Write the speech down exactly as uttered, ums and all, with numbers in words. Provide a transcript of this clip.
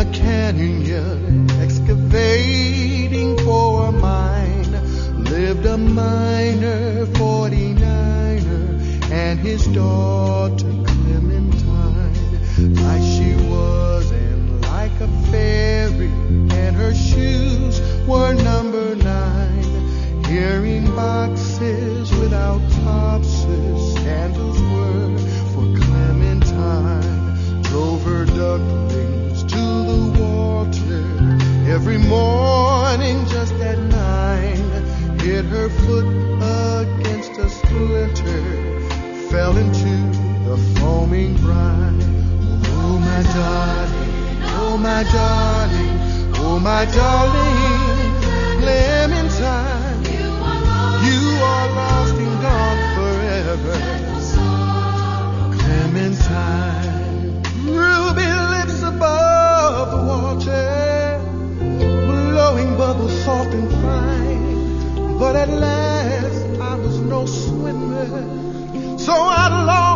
canyon, excavating for a mine, lived a miner, forty-niner, and his daughter Clementine. Like she was and like a fairy, and her shoes were number nine. Hearing boxes without topses, scandals were for Clementine. Drove her ducklings to the water every morning just at nine. Hit her foot against a splinter, fell into the foaming brine. Oh my darling, oh my darling, oh my darling Clementine, you are lost and gone forever. Clementine, ruby lips above the water, blowing bubbles soft and fine. But at last I was no swimmer, so I lost